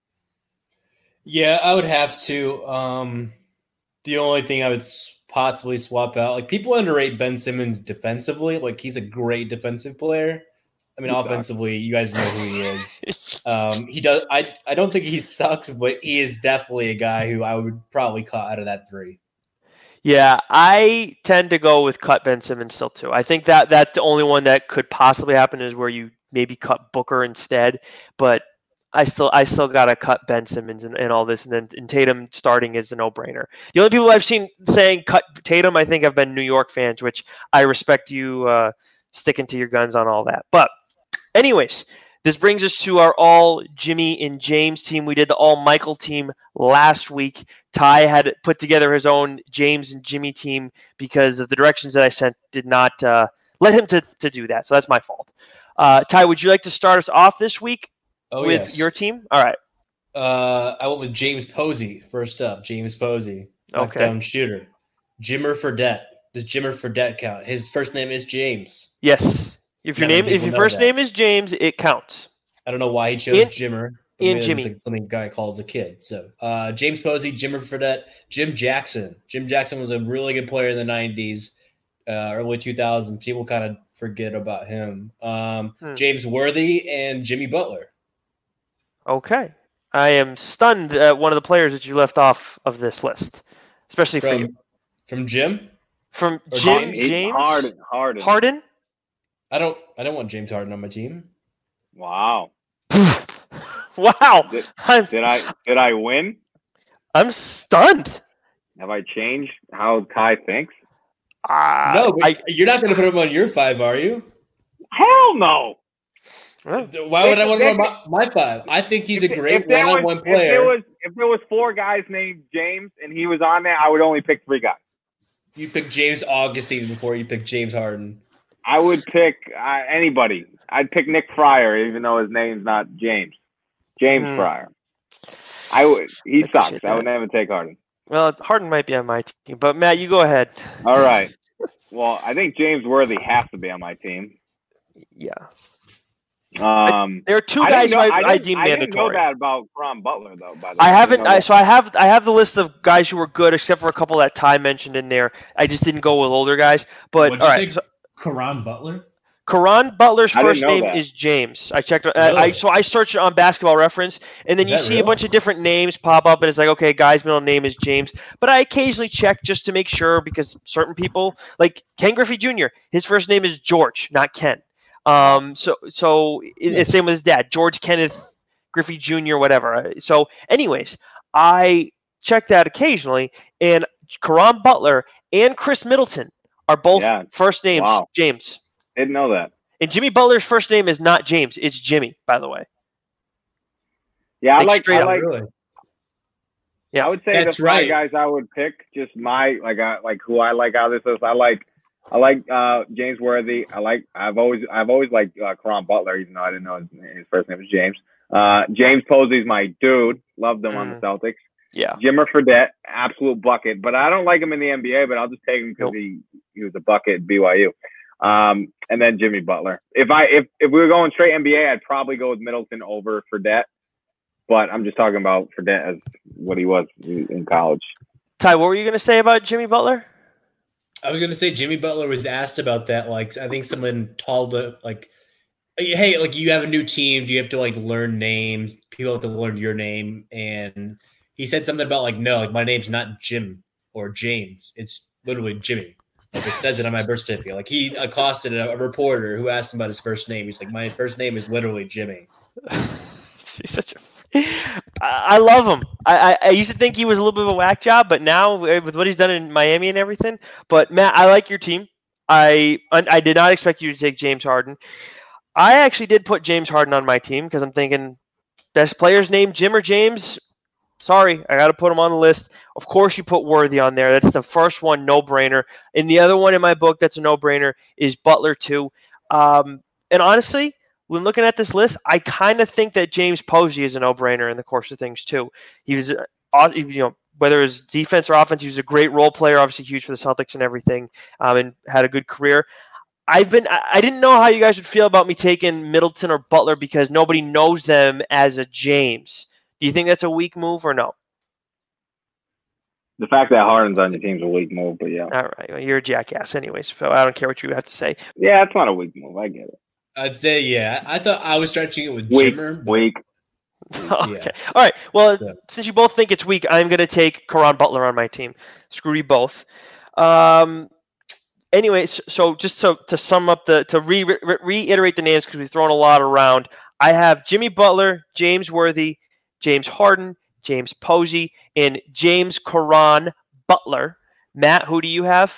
Yeah, I would have to. Um, the only thing I would possibly swap out, like people underrate Ben Simmons defensively. Like he's a great defensive player. I mean, offensively, you guys know who he is. Um, he does. I I don't think he sucks, but he is definitely a guy who I would probably cut out of that three.
Yeah, I tend to go with cut Ben Simmons still too. I think that that's the only one that could possibly happen is where you maybe cut Booker instead. But I still I still gotta cut Ben Simmons and, and all this, and then and Tatum starting is a no brainer. The only people I've seen saying cut Tatum, I think, have been New York fans, which I respect you uh, sticking to your guns on all that, but. Anyways, this brings us to our all Jimmy and James team. We did the all Michael team last week. Ty had put together his own James and Jimmy team because of the directions that I sent did not uh, let him to, to do that. So that's my fault. Uh, Ty, would you like to start us off this week
oh,
with
yes.
your team? All right.
Uh, I went with James Posey first up. James Posey,
okay.
Knockdown shooter. Jimmer Fredette. Does Jimmer Fredette count? His first name is James.
Yes. If your name, if your first that. name is James, it counts.
I don't know why he chose
and,
Jimmer.
And Jimmy,
like something a guy calls a kid. So uh, James Posey, Jimmer Fredette, Jim Jackson. Jim Jackson was a really good player in the nineties, uh, early two thousands. People kind of forget about him. Um, hmm. James Worthy and Jimmy Butler.
Okay, I am stunned at one of the players that you left off of this list, especially
from,
for you.
From Jim.
From
or
Jim
James,
James
Harden. Harden.
Harden.
I don't. I don't want James Harden on my team.
Wow.
wow.
Did, did I did I win?
I'm stunned.
Have I changed how Ty thinks?
Uh,
no, but
I,
you're not going to put him on your five, are you?
Hell no.
Why would if, I want him on my five? I think he's
if,
a great one-on-one player. If
there was if there was four guys named James and he was on there, I would only pick three guys.
You pick James Augustine before you pick James Harden.
I would pick uh, anybody. I'd pick Nick Fryer, even though his name's not James. James mm. Fryer. I would. He I sucks. I would never take Harden.
Well, Harden might be on my team, but Matt, you go ahead.
All right. Well, I think James Worthy has to be on my team.
Yeah.
Um,
there are two guys
know,
who I,
I,
I deem
I
mandatory.
didn't know that about Caron Butler, though. By the
I
way.
haven't.
I
I, so I have. I have the list of guys who were good, except for a couple that Ty mentioned in there. I just didn't go with older guys. But
What'd
all
you
right.
say,
So,
Caron Butler.
Caron Butler's
I
first
didn't know
name
that.
is James. I checked. Uh,
Really?
I so I searched it on Basketball Reference, and then
Is
you
that
see
real?
a bunch of different names pop up, and it's like, okay, guy's middle name is James. But I occasionally check just to make sure because certain people, like Ken Griffey Junior, his first name is George, not Ken. Um, so so it, it's same with his dad, George Kenneth Griffey Junior, whatever. So, anyways, I check that occasionally, and Caron Butler and Chris Middleton are both
Yeah.
first names
Wow.
James.
Didn't know that.
And Jimmy Butler's first name is not James; it's Jimmy, by the way.
Yeah, I
Like,
like.
straight
I
up,
like.
Really?
Yeah,
I would say
That's
the five
right.
guys I would pick, just my like, I like who I like out of this list. I like. I like uh, James Worthy. I like. I've always. I've always liked uh, Caron Butler, even though I didn't know his, his first name was James. Uh, James Posey's my dude. Loved him on the Celtics.
yeah.
Jimmer Fredette, absolute bucket. But I don't like him in the N B A. But I'll just take him because
Nope.
he he was a bucket at B Y U. Um, and then Jimmy Butler. If I if if we were going straight N B A, I'd probably go with Middleton over Fredette. But I'm just talking about Fredette as what he was in college.
Ty, what were you going to say about Jimmy Butler?
I was going to say Jimmy Butler was asked about that. Like, I think someone told him, like, hey, like, you have a new team. Do you have to, like, learn names? People have to learn your name. And he said something about like, no, like my name's not Jim or James. It's literally Jimmy. Like it says it on my birth certificate. Like he accosted a, a reporter who asked him about his first name. He's like, my first name is literally Jimmy.
He's such a. I love him. I, I I used to think he was a little bit of a whack job, but now with what he's done in Miami and everything. But Matt, I like your team. I I did not expect you to take James Harden. I actually did put James Harden on my team because I'm thinking best player's name Jim or James. Sorry, I got to put him on the list. Of course, you put Worthy on there. That's the first one, no brainer. And the other one in my book that's a no brainer is Butler too. Um, and honestly, when looking at this list, I kind of think that James Posey is a no-brainer in the course of things too. He was, uh, you know, whether it's defense or offense, he was a great role player, obviously huge for the Celtics and everything, um, and had a good career. I've been, I didn't know how you guys would feel about me taking Middleton or Butler because nobody knows them as a James. Do you think that's a weak move or no?
The fact that Harden's on your team's a weak move, but yeah.
All right, well, you're a jackass anyways, so I don't care what you have to say.
Yeah, it's not a weak move. I get it.
I'd say, yeah. I thought I was stretching it with
weak,
Jimmer. But...
Weak.
Okay. Yeah. All right. Well, yeah. Since you both think it's weak, I'm going to take Caron Butler on my team. Screw you both. Um. Anyways, so just to, to sum up the to re, re, reiterate the names because we've thrown a lot around. I have Jimmy Butler, James Worthy, James Harden, James Posey, and James Caron Butler. Matt, who do you have?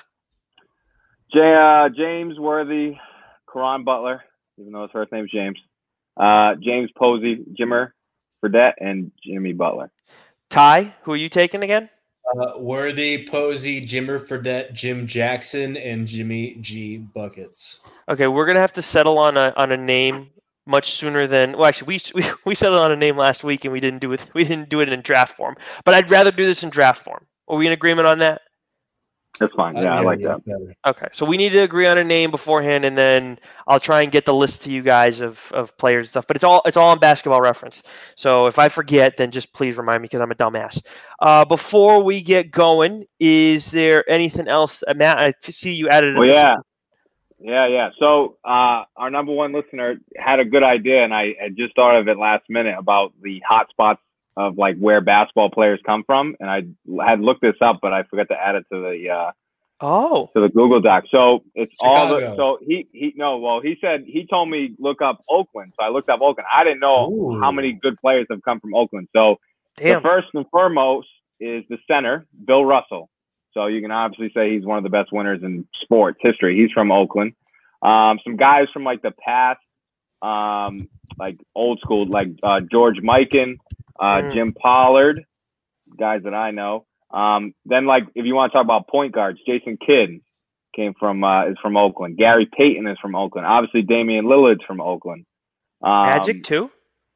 J, uh, James Worthy, Caron Butler. Even though his first name's James. Uh, James Posey, Jimmer Fredette, and Jimmy Butler.
Ty, who are you taking again?
Uh, Worthy, Posey, Jimmer Fredette, Jim Jackson, and Jimmy G. Buckets.
Okay, we're gonna have to settle on a on a name much sooner than. Well, actually, we we we settled on a name last week and we didn't do it. We didn't do it in draft form. But I'd rather do this in draft form. Are we in agreement on that?
That's fine. Yeah, I, I like that. Better.
Okay, so we need to agree on a name beforehand, and then I'll try and get the list to you guys of, of players and stuff. But it's all it's all on Basketball Reference. So if I forget, then just please remind me because I'm a dumbass. Uh, before we get going, is there anything else, uh, Matt? I see you added.
Well, yeah, yeah, yeah. So uh, our number one listener had a good idea, and I, I just thought of it last minute about the hot spots of like where basketball players come from, and I had looked this up, but I forgot to add it to the uh,
oh
to the Google Doc. So it's
Chicago.
all the so he he no well he said he told me look up Oakland, so I looked up Oakland. I didn't know Ooh. how many good players have come from Oakland. So
Damn.
the first and foremost is the center, Bill Russell. So you can obviously say he's one of the best winners in sports history. He's from Oakland. Um, some guys from like the past, um, like old school, like uh, George Mikan. Uh, mm. Jim Pollard, guys that I know. Um, then, like, if you want to talk about point guards, Jason Kidd came from uh, is from Oakland. Gary Payton is from Oakland. Obviously, Damian Lillard's from Oakland. Um,
Magic too.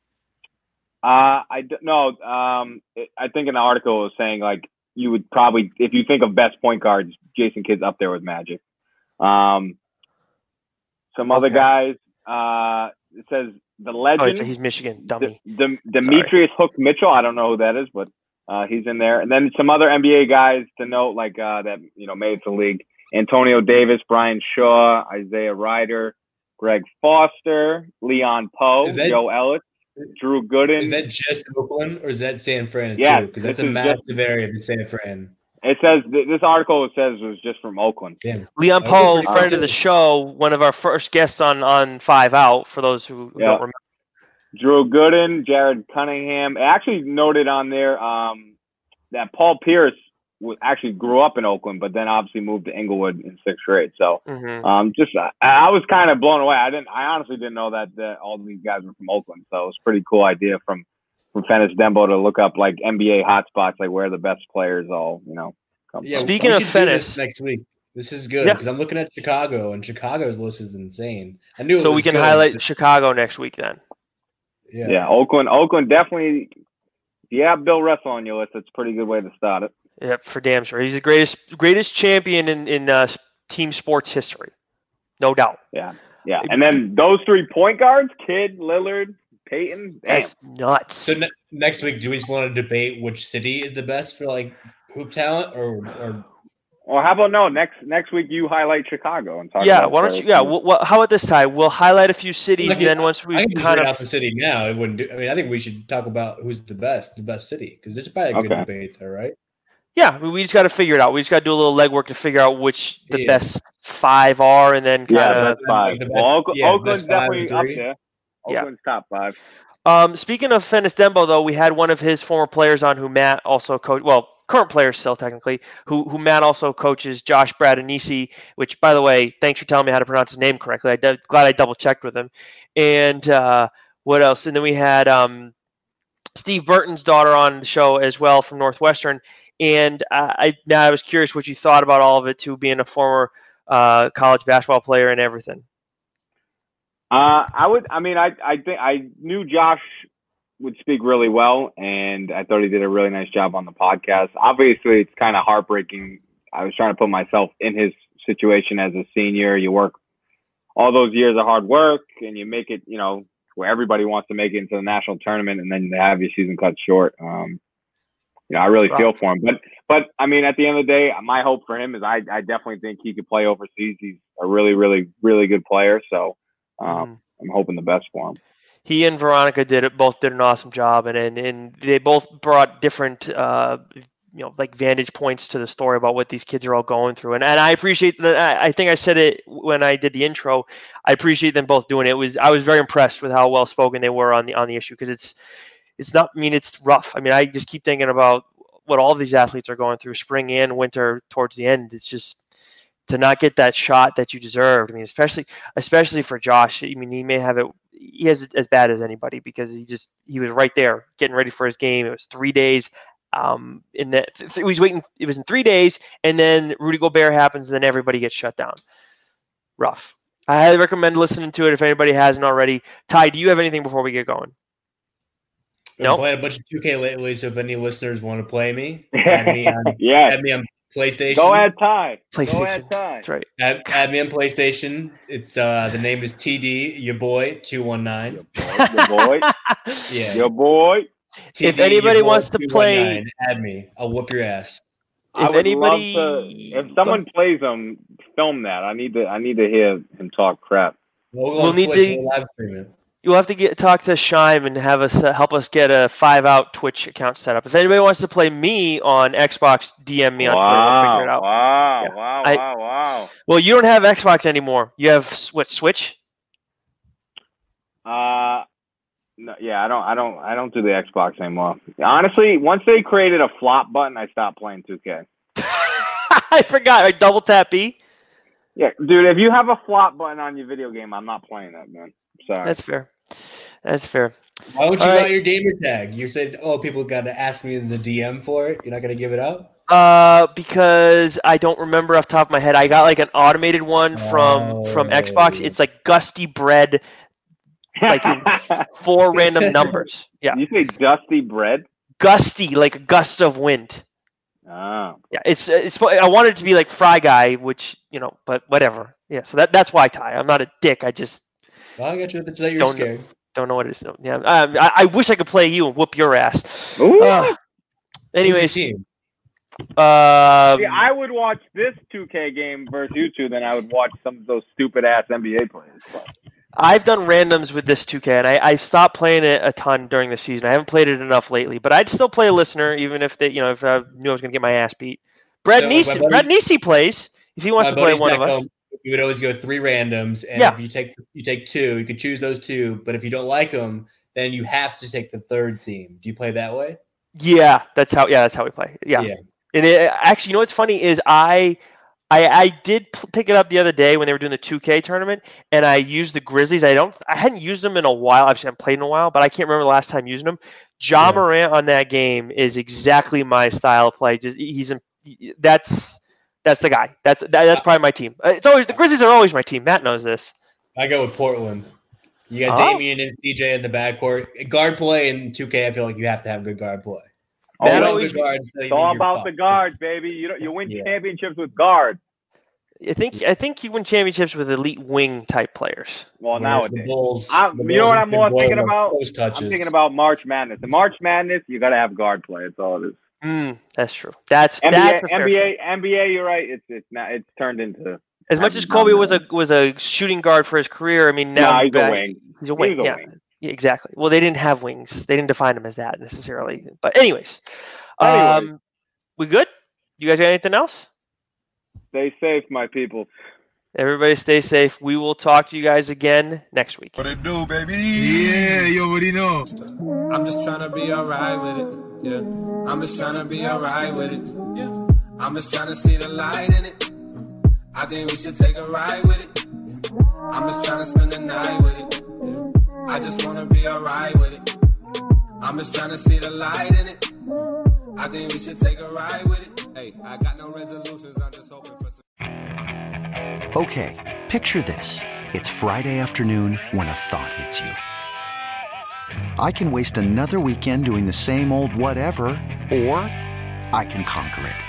Uh, I no. Um, it, I think an article was saying like you would probably, if you think of best point guards, Jason Kidd's up there with Magic. Um, some okay. other guys. Uh, it says. The legend.
Oh, he's Michigan, dummy.
D- D- Demetrius Hook Mitchell. I don't know who that is, but uh, he's in there. And then some other N B A guys to note, like uh, that you know made it to the league: Antonio Davis, Brian Shaw, Isaiah Ryder, Greg Foster, Leon Poe, that, Joe Ellis, Drew Gooden.
Is that just Oakland or is that San Fran
yeah,
too? Because that's a massive just, area of San Fran.
It says this article says it was just from Oakland.
Damn.
Leon Poe, friend of the show, one of our first guests on, on Five Out. For those who
yeah.
don't remember,
Drew Gooden, Jared Cunningham. It actually noted on there um, that Paul Pierce actually grew up in Oakland, but then obviously moved to Inglewood in sixth grade. So mm-hmm. um, just I, I was kind of blown away. I didn't. I honestly didn't know that, that all these guys were from Oakland. So it was a pretty cool idea from. from Fennis Dembo to look up like N B A hotspots, like where the best players all, you know, come
yeah,
from.
Speaking of Fennis
next week, this is good because yeah. I'm looking at Chicago and Chicago's list is insane. I knew it
so
was
we can
good.
highlight Chicago next week then.
Yeah, yeah, Oakland, Oakland definitely. If you have Bill Russell on your list, it's a pretty good way to start it.
Yeah, for damn sure. He's the greatest greatest champion in in uh, team sports history, no doubt.
Yeah, yeah, and then those three point guards: Kidd, Lillard, Payton. Damn.
That's nuts.
So ne- next week, do we just want to debate which city is the best for like hoop talent, or or
Well, how about no next next week you highlight Chicago and talk
yeah,
about
why don't you? Yeah, well, well, how about this time? We'll highlight a few cities,
I
and
can-
then once we
I can just
kind
read
of
out the city now. It wouldn't do. I mean, I think we should talk about who's the best, the best city, because there's probably a good
Okay.
debate there, right?
yeah, I mean, we just got to figure it out. We just got to do a little legwork to figure out which the
Yeah.
best five are, and then
Yeah,
kind of.
that's five.
like the best-
Well, Oak-
yeah,
Oakland's
best five
definitely
and
up
three.
there.
Yeah.
Oakland's top five.
Um, speaking of Fennis Dembo, though, we had one of his former players on who Matt also coached. Well, current players still technically, who who Matt also coaches, Josh Bradanisi. Which, by the way, thanks for telling me how to pronounce his name correctly. I d- glad I double checked with him. And uh, what else? And then we had um, Steve Burton's daughter on the show as well from Northwestern. And uh, I now I was curious what you thought about all of it too, being a former uh, college basketball player and everything.
Uh, I would. I mean, I I think I knew Josh would speak really well, and I thought he did a really nice job on the podcast. Obviously, it's kind of heartbreaking. I was trying to put myself in his situation as a senior. You work all those years of hard work, and you make it. You know, where everybody wants to make it into the national tournament, and then they have your season cut short. Um, you know, I really feel for him. But but I mean, at the end of the day, my hope for him is I I definitely think he could play overseas. He's a really really really good player. So. Um,
Mm.
I'm hoping the best for him.
He and Veronica did it. Both did an awesome job, and and, and they both brought different, uh, you know, like vantage points to the story about what these kids are all going through. And and I appreciate that. I, I think I said it when I did the intro. I appreciate them both doing it. It was I was very impressed with how well spoken they were on the on the issue, because it's it's not. I mean, it's rough. I mean, I just keep thinking about what all of these athletes are going through, spring and winter towards the end. It's just. To not get that shot that you deserved. I mean, especially especially for Josh. I mean, he may have it. He has it as bad as anybody, because he just he was right there getting ready for his game. It was three days. Um, in that he was waiting. It was in three days, and then Rudy Gobert happens, and then everybody gets shut down. Rough. I highly recommend listening to it if anybody hasn't already. Ty, do you have anything before we get going?
Been
Nope.
playing a bunch of two K lately, so if any listeners want to play me, add me on,
Yeah.
add me on PlayStation.
Go ahead, Ty. Go
PlayStation.
ahead, Ty.
That's right.
Add, add me on PlayStation. It's uh the name is T D, your boy, two one nine.
Your boy.
Yeah.
Your boy.
T D,
If anybody
your boy,
wants to
two one
play-
nine, add me. I'll whoop your ass.
I
If
would
anybody,
love to, if someone plays him, film that. I need to. I need to hear him talk crap.
We'll, go
We'll
on
need
Twitch,
to-
we'll live stream it.
you'll have to get talk to Shime and have us uh, help us get a five out Twitch account set up. If anybody wants to play me on Xbox, D M me on Twitter. We'll figure it out.
Wow!
Yeah.
Wow!
I-
wow! Wow!
Well, you don't have Xbox anymore. You have s- what? Switch?
Uh, no, yeah. I don't. I don't. I don't do the Xbox anymore. Honestly, once they created a flop button, I stopped playing two K.
I forgot. Right, double tap B.
Yeah, dude. If you have a flop button on your video game, I'm not playing that, man. Sorry.
That's fair. That's fair.
Why don't you
All
got
right.
your gamer tag? You said, oh, people got to ask me in the D M for it. You're not going to give it up?
Uh, because I don't remember off the top of my head. I got like an automated one from from Xbox.
Oh.
It's like Gusty Bread, like in four random numbers. Yeah,
You say dusty bread?
gusty, like a gust of wind.
Oh.
Yeah, it's it's. I wanted it to be like Fry Guy, which you know, but whatever. Yeah, so that that's why Ty. I'm not a dick. I just
Well, I got you that you're
Don't-
scared.
don't know what it is. Yeah, um, I, I wish I could play you and whoop your ass.
Ooh.
Uh,
Who's your
anyways,
team?
um,
See, I would watch this two K game versus you two than I would watch some of those stupid ass N B A players. But
I've done randoms with this two K, and I, I stopped playing it a ton during the season. I haven't played it enough lately, but I'd still play a listener, even if they, you know, if I knew I was gonna get my ass beat. Brad
So, my
Nisi,
buddy-
Brad Nisi plays if he wants
My
to play
buddies
one
back
of us.
home, we would always go three randoms, and
Yeah.
if you take you take two, you could choose those two. But if you don't like them, then you have to take the third team. Do you play that way?
Yeah, that's how. Yeah, that's how we play. Yeah,
Yeah.
and it, actually, you know what's funny is I, I, I did p- pick it up the other day when they were doing the two K tournament, and I used the Grizzlies. I don't, I hadn't used them in a while. Obviously, I haven't played in a while, but I can't remember the last time using them. Ja
Yeah.
Morant on that game is exactly my style of play. Just he's in, that's that's the guy. That's that, that's probably my team. Uh, It's always the Grizzlies are always my team. Matt knows this.
I go with Portland. You got
Oh.
Damian and C J in the backcourt. Guard play in two K, I feel like you have to have good guard play.
Oh,
That
You don't
always-
have good guard,
it's all about the guards, baby. You don't, you win
Yeah.
championships with guards.
I think I think you win championships with elite wing type players.
Well,
The
nowadays.
Bulls,
I'm-
the
you know
Bulls
what I'm
can
more
boil
thinking
up
about?
Post touches.
I'm thinking about March Madness. In March Madness, you got to have guard play. That's all it is.
Mm, that's true. That's
N B A,
that's a fair
N B A,
point.
N B A. You're right. It's it's not. It's turned into.
As much as Kobe was a was a shooting guard for his career, I mean now
Nah, he's a
uh,
wing.
He's a wing.
He's a
yeah.
wing.
yeah, exactly. Well, they didn't have wings. They didn't define them as that necessarily. But anyways,
Anyways.
um, we good? You guys got anything else?
Stay safe, my people.
Everybody stay safe. We will talk to you guys again next week.
What it do, baby? Yeah, you already know. I'm just trying to be alright with it. Yeah. I'm just trying to be alright with it. Yeah. I'm just trying to see the light in it. I think we should take a ride with it. Yeah. I'm just trying to spend the night with it. Yeah. I just want to be alright with it. I'm just trying to see the light in it. I think we should take a ride with it. Hey, I got no resolutions. I'm just hoping for some.
Okay, picture this. It's Friday afternoon when a thought hits you. I can waste another weekend doing the same old whatever, or I can conquer it.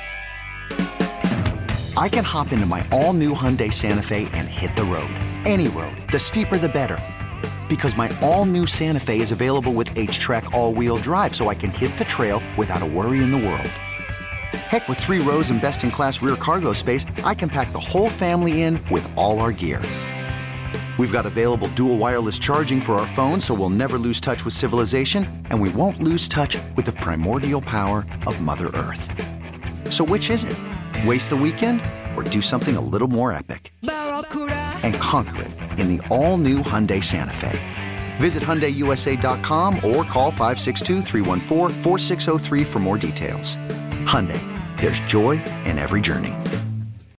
I can hop into my all-new Hyundai Santa Fe and hit the road. Any road. The steeper, the better. Because my all-new Santa Fe is available with H-Track all-wheel drive, so I can hit the trail without a worry in the world. Heck, with three rows and best-in-class rear cargo space, I can pack the whole family in with all our gear. We've got available dual wireless charging for our phones, so we'll never lose touch with civilization, and we won't lose touch with the primordial power of Mother Earth. So which is it? Waste the weekend or do something a little more epic? And conquer it in the all-new Hyundai Santa Fe. Visit Hyundai U S A dot com or call five six two, three one four, four six zero three for more details. Hyundai, there's joy in every journey.